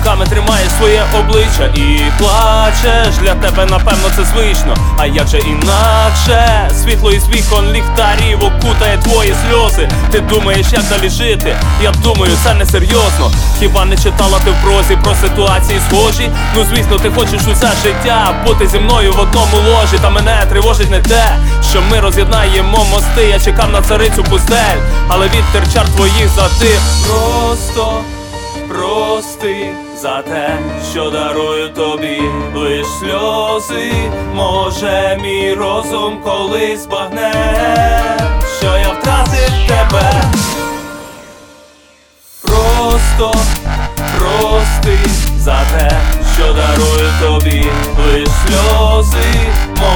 руками тримаєш своє обличчя і плачеш. Для тебе напевно це звично, а як же інакше? Світло із вікон ліхтарів окутає твої сльози. Ти думаєш, як далі жити? Я думаю, це не серйозно. Хіба не читала ти в прозі про ситуації схожі? Ну звісно, ти хочеш усе життя бути зі мною в одному ложі. Та мене тривожить не те, що ми роз'єднаємо мости. Я чекав на царицю пустель, але вітер чар твоїх затих. Просто прости за те, що дарую тобі лиш сльози. Може мій розум колись збагне, що я втратив тебе. Просто прости за те, що дарую тобі лиш сльози.